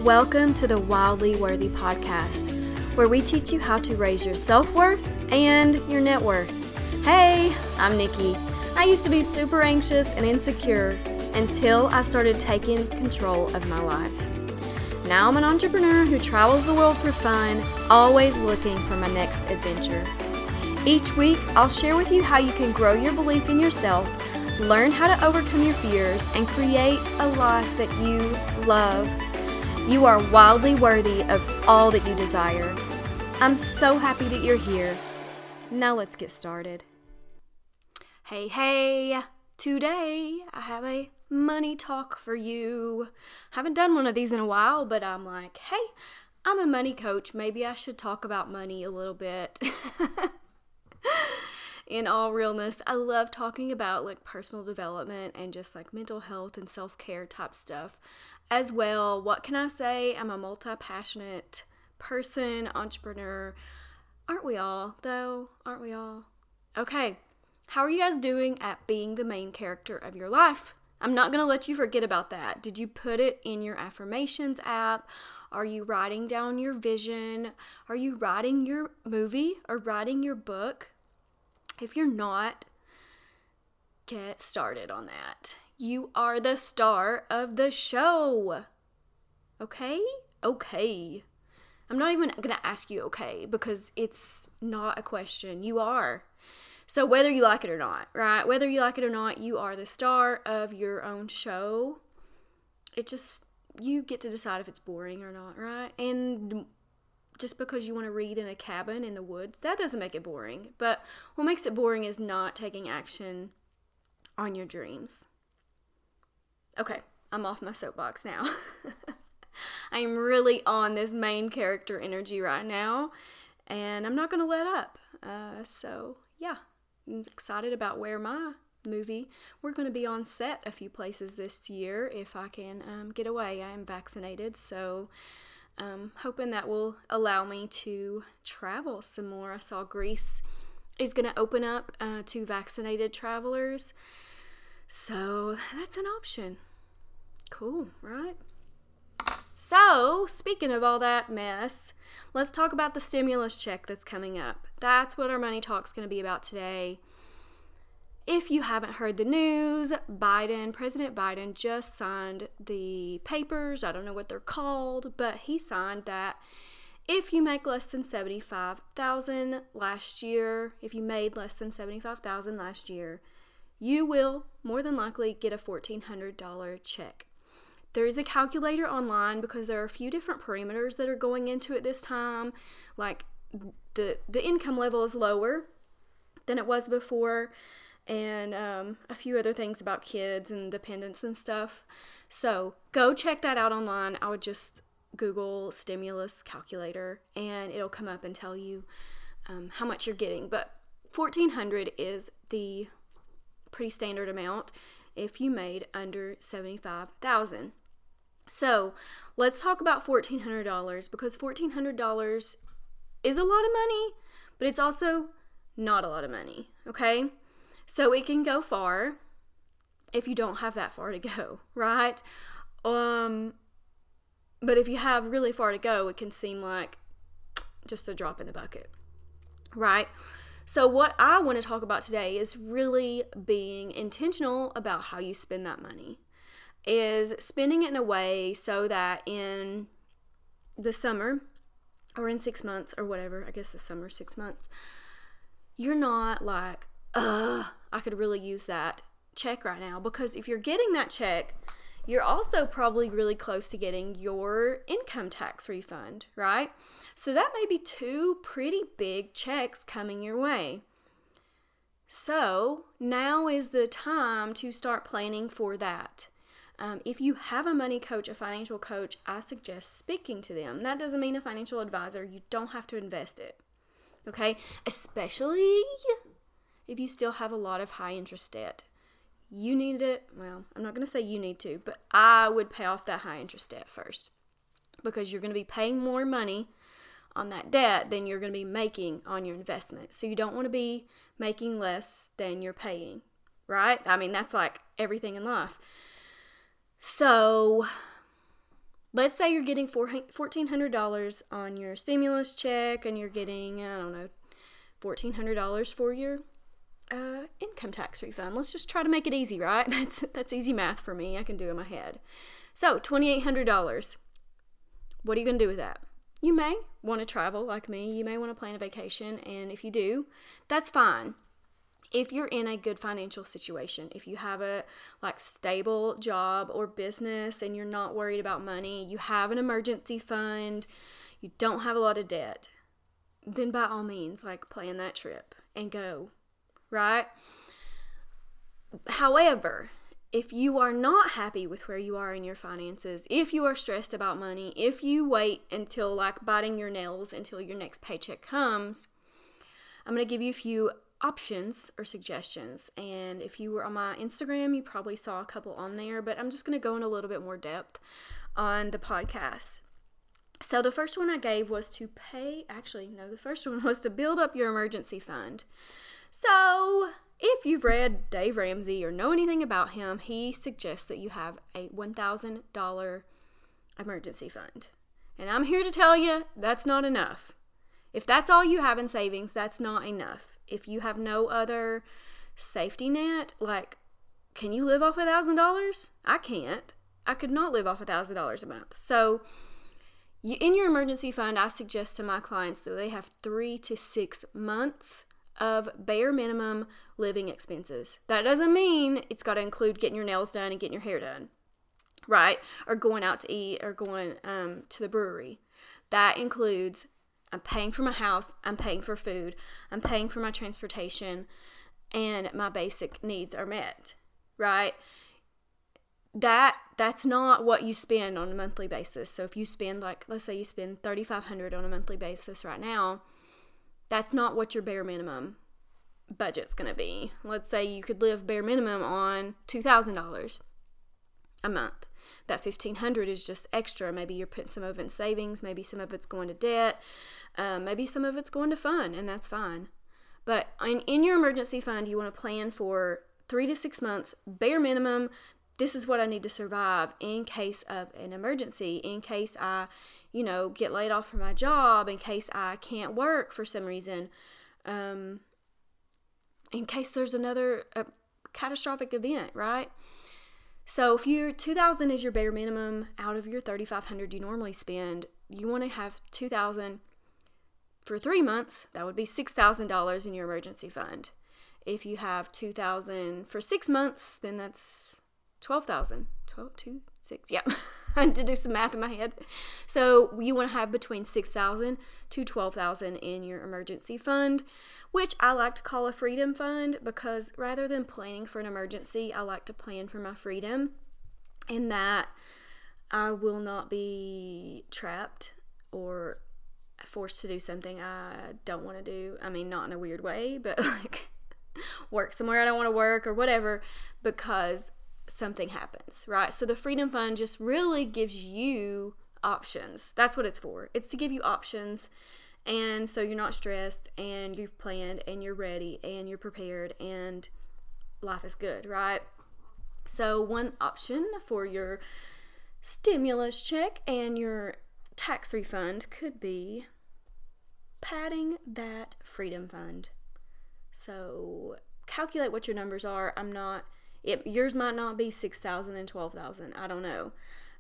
Welcome to the Wildly Worthy podcast, where we teach you how to raise your self-worth and your net worth. Hey, I'm Nikki. I used to be super anxious and insecure until I started taking control of my life. Now I'm an entrepreneur who travels the world for fun, always looking for my next adventure. Each week, I'll share with you how you can grow your belief in yourself, learn how to overcome your fears, and create a life that you love. You are wildly worthy of all that you desire. I'm so happy that you're here. Now let's get started. Hey, today I have a money talk for you. Haven't done one of these in a while, but I'm like, hey, I'm a money coach. Maybe I should talk about money a little bit. In all realness, I love talking about like personal development and just like mental health and self-care type stuff as well. What can I say? I'm a multi-passionate person, entrepreneur. Aren't we all, though? Aren't we all? Okay, how are you guys doing at being the main character of your life? I'm not going to let you forget about that. Did you put it in your affirmations app? Are you writing down your vision? Are you writing your movie or writing your book? If you're not, get started on that. You are the star of the show. Okay? Okay. I'm not even going to ask you okay because it's not a question. You are. So whether you like it or not, right? Whether you like it or not, you are the star of your own show. You get to decide if it's boring or not, right? And just because you want to read in a cabin in the woods, that doesn't make it boring. But what makes it boring is not taking action on your dreams. Okay, I'm off my soapbox now. I am really on this main character energy right now, and I'm not going to let up. So, yeah, I'm excited about where my movie. We're going to be on set a few places this year if I can get away. I am vaccinated, so hoping that will allow me to travel some more. I saw Greece is going to open up to vaccinated travelers. So that's an option. Cool, right? So, speaking of all that mess, let's talk about the stimulus check that's coming up. That's what our money talk's going to be about today. If you haven't heard the news, President Biden just signed the papers. I don't know what they're called, but he signed that if you make less than $75,000 last year, if you made less than $75,000 last year, you will more than likely get a $1,400 check. There is a calculator online because there are a few different parameters that are going into it this time. Like the income level is lower than it was before, and a few other things about kids and dependents and stuff. So go check that out online. I would just Google stimulus calculator and it'll come up and tell you how much you're getting. But $1,400 is the pretty standard amount if you made under $75,000. So let's talk about $1,400 because $1,400 is a lot of money, but it's also not a lot of money, okay? So it can go far if you don't have that far to go, right? But if you have really far to go, it can seem like just a drop in the bucket, right? So what I want to talk about today is really being intentional about how you spend that money. Is spending it in a way so that in the summer or in 6 months or whatever, I guess the summer 6 months, you're not like, I could really use that check right now. Because if you're getting that check, you're also probably really close to getting your income tax refund, right? So that may be two pretty big checks coming your way. So now is the time to start planning for that. If you have a money coach, a financial coach, I suggest speaking to them. That doesn't mean a financial advisor. You don't have to invest it, okay? Especially if you still have a lot of high interest debt. You need it. Well, I'm not going to say you need to, but I would pay off that high interest debt first because you're going to be paying more money on that debt than you're going to be making on your investment. So you don't want to be making less than you're paying, right? I mean, that's like everything in life. So let's say you're getting $1,400 on your stimulus check and you're getting, I don't know, $1,400 for your income tax refund. Let's just try to make it easy, right? That's easy math for me. I can do it in my head. So $2,800. What are you going to do with that? You may want to travel like me. You may want to plan a vacation. And if you do, that's fine. If you're in a good financial situation, if you have a stable job or business and you're not worried about money, you have an emergency fund, you don't have a lot of debt, then by all means, plan that trip and go, right? However, if you are not happy with where you are in your finances, if you are stressed about money, if you wait until biting your nails until your next paycheck comes, I'm going to give you a few options or suggestions. And if you were on my Instagram, you probably saw a couple on there, but I'm just going to go in a little bit more depth on the podcast. So the first one I gave was the first one was to build up your emergency fund. So if you've read Dave Ramsey or know anything about him, he suggests that you have a $1,000 emergency fund. And I'm here to tell you that's not enough. If that's all you have in savings, that's not enough. If you have no other safety net, can you live off $1,000? I can't. I could not live off $1,000 a month. So in your emergency fund, I suggest to my clients that they have 3 to 6 months of bare minimum living expenses. That doesn't mean it's got to include getting your nails done and getting your hair done, right? Or going out to eat or going to the brewery. That includes I'm paying for my house, I'm paying for food, I'm paying for my transportation, and my basic needs are met, right? That's not what you spend on a monthly basis. So if you spend let's say you spend $3,500 on a monthly basis right now, that's not what your bare minimum budget's going to be. Let's say you could live bare minimum on $2,000 a month. That $1,500 is just extra. Maybe you're putting some of it in savings. Maybe some of it's going to debt. Maybe some of it's going to fun, and that's fine. But in your emergency fund, you want to plan for 3 to 6 months, bare minimum. This is what I need to survive in case of an emergency, in case I, get laid off from my job, in case I can't work for some reason, in case there's another catastrophic event, right? So if your $2,000 is your bare minimum out of your $3,500 you normally spend, you want to have $2,000 for 3 months. That would be $6,000 in your emergency fund. If you have $2,000 for 6 months, then that's $12,000. 12, 2, 6. Yeah, I had to do some math in my head. So you want to have between $6,000 to $12,000 in your emergency fund, which I like to call a freedom fund, because rather than planning for an emergency, I like to plan for my freedom, in that I will not be trapped or forced to do something I don't want to do. I mean, not in a weird way, but work somewhere I don't want to work or whatever, because something happens, right? So the freedom fund just really gives you options. That's what it's for. It's to give you options, and so you're not stressed, and you've planned, and you're ready, and you're prepared, and life is good, right? So one option for your stimulus check and your tax refund could be padding that freedom fund. So calculate what your numbers are. Yours might not be $6,000 and $12,000. I don't know.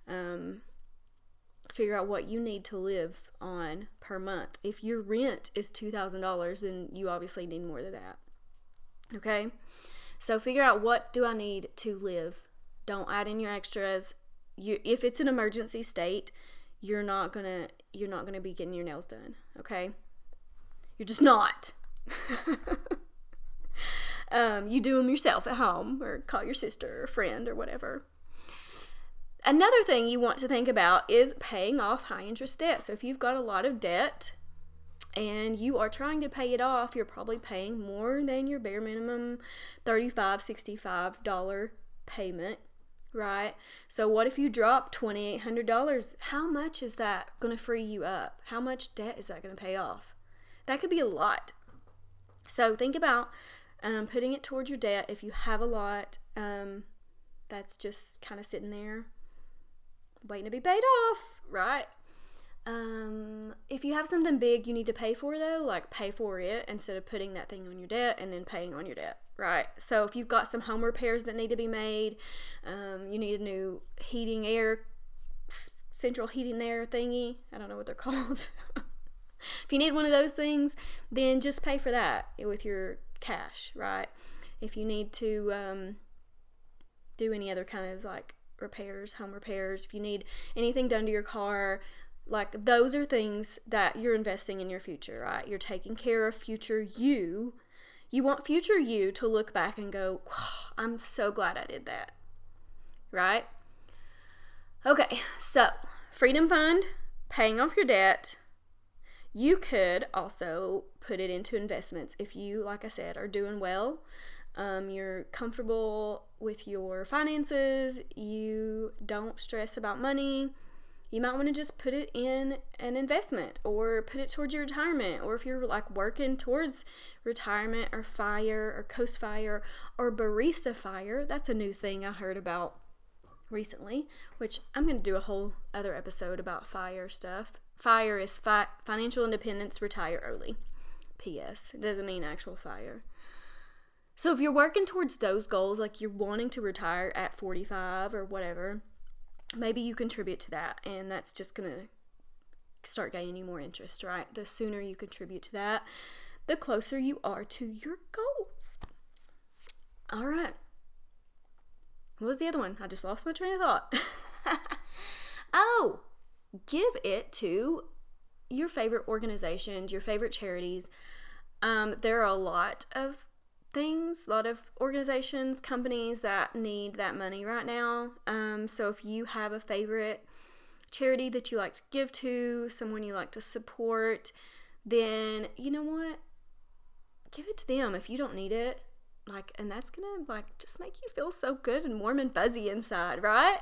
Figure out what you need to live on per month. If your rent is $2,000, then you obviously need more than that. Okay? So figure out, what do I need to live? Don't add in your extras. If it's an emergency state, you're not gonna be getting your nails done. Okay? You're just not. You do them yourself at home, or call your sister or friend or whatever. Another thing you want to think about is paying off high interest debt. So if you've got a lot of debt and you are trying to pay it off, you're probably paying more than your bare minimum $35, $65 payment, right? So what if you drop $2,800? How much is that going to free you up? How much debt is that going to pay off? That could be a lot. So think about putting it towards your debt. If you have a lot that's just kind of sitting there, waiting to be paid off, right? If you have something big you need to pay for, though, like pay for it instead of putting that thing on your debt and then paying on your debt, right? So if you've got some home repairs that need to be made, you need a new central heating air thingy. I don't know what they're called. If you need one of those things, then just pay for that with your cash, right? If you need to do any other kind of like repairs, home repairs, if you need anything done to your car, like those are things that you're investing in your future, right? You're taking care of future you. You want future you to look back and go, I'm so glad I did that, right? Okay, so Freedom Fund, paying off your debt. You could also put it into investments if you, like I said, are doing well. You're comfortable with your finances. You don't stress about money. You might want to just put it in an investment or put it towards your retirement. Or if you're like working towards retirement or FIRE or Coast FIRE or Barista FIRE, that's a new thing I heard about recently, which I'm going to do a whole other episode about FIRE stuff. FIRE is Financial Independence, Retire Early. P.S. It doesn't mean actual fire. So if you're working towards those goals, like you're wanting to retire at 45 or whatever, maybe you contribute to that, and that's just going to start gaining you more interest, right? The sooner you contribute to that, the closer you are to your goals. All right. What was the other one? I just lost my train of thought. Oh, give it to your favorite organizations, your favorite charities. There are a lot of things, a lot of organizations, companies that need that money right now. So if you have a favorite charity that you like to give to, someone you like to support, then you know what? Give it to them if you don't need it. Like, and that's gonna like just make you feel so good and warm and fuzzy inside, right?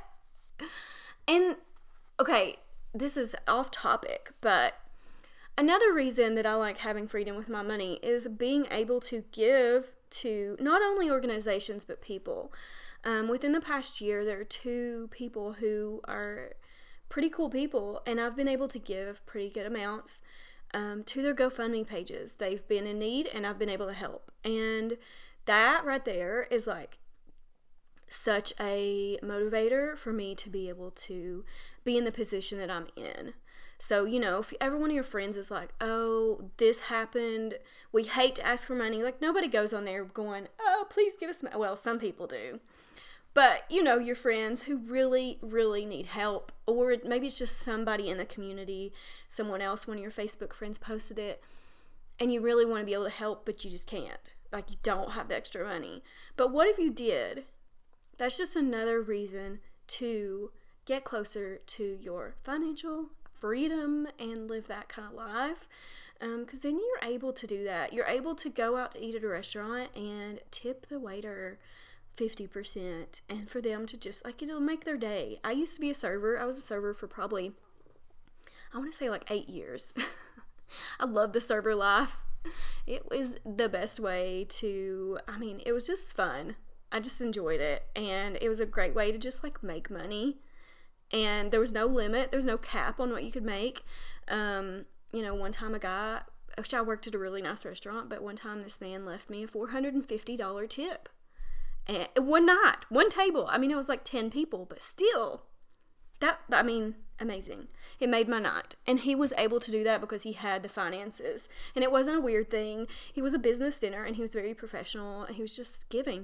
And okay, this is off topic, but another reason that I like having freedom with my money is being able to give to not only organizations but people. Within the past year, there are 2 people who are pretty cool people, and I've been able to give pretty good amounts to their GoFundMe pages. They've been in need, and I've been able to help. And that right there is like such a motivator for me to be able to be in the position that I'm in. So, you know, if every one of your friends is like, oh, this happened, we hate to ask for money, like nobody goes on there going, oh, please give us money. Well, some people do. But, you know, your friends who really, really need help, or maybe it's just somebody in the community, someone else, one of your Facebook friends posted it, and you really want to be able to help, but you just can't. Like, you don't have the extra money. But what if you did? That's just another reason to get closer to your financial freedom and live that kind of life. Because then you're able to do that. You're able to go out to eat at a restaurant and tip the waiter 50%, and for them to just, like, it'll make their day. I used to be a server. I was a server for probably, I want to say like 8 years. I love the server life. It was the best way to, I mean, it was just fun. I just enjoyed it, and it was a great way to just like make money, and there was no limit, there's no cap on what you could make. You know, one time a guy, which I worked at a really nice restaurant, but one time this man left me a $450 tip, and one night, one table. I mean, it was like 10 people, but still, that, I mean, amazing. It made my night. And he was able to do that because he had the finances. And it wasn't a weird thing. He was a business dinner, and he was very professional, and he was just giving.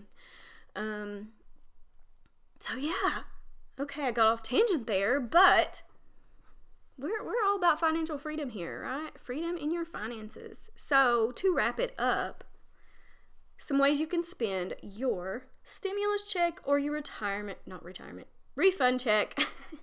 So yeah. Okay, I got off tangent there, but we're all about financial freedom here, right? Freedom in your finances. So to wrap it up, some ways you can spend your stimulus check or your refund check.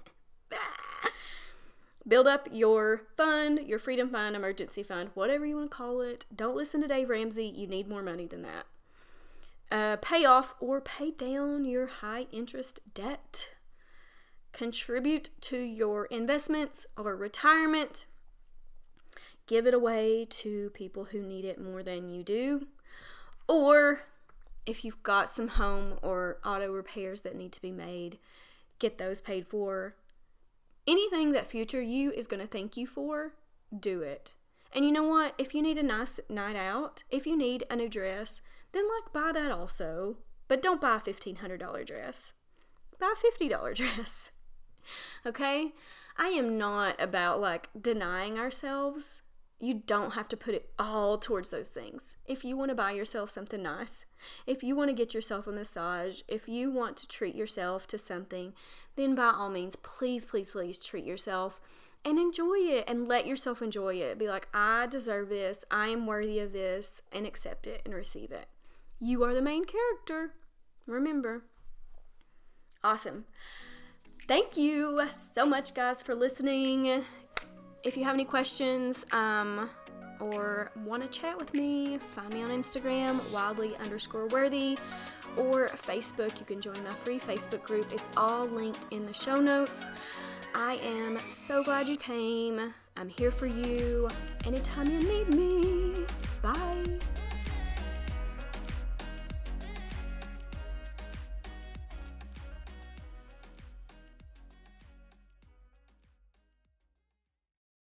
Build up your fund, your freedom fund, emergency fund, whatever you want to call it. Don't listen to Dave Ramsey. You need more money than that. Pay off or pay down your high interest debt. Contribute to your investments or retirement. Give it away to people who need it more than you do. Or if you've got some home or auto repairs that need to be made, get those paid for. Anything that future you is going to thank you for, do it. And you know what? If you need a nice night out, if you need a new dress, then like buy that also. But don't buy a $1,500 dress. Buy a $50 dress. Okay? I am not about like denying ourselves. You don't have to put it all towards those things. If you want to buy yourself something nice, if you want to get yourself a massage, if you want to treat yourself to something, then by all means, please, please, please treat yourself and enjoy it and let yourself enjoy it. Be like, I deserve this, I am worthy of this, and accept it and receive it. You are the main character. Remember. Awesome. Thank you so much, guys, for listening. If you have any questions or want to chat with me, find me on Instagram, wildly_worthy, or Facebook. You can join my free Facebook group. It's all linked in the show notes. I am so glad you came. I'm here for you anytime you need me. Bye.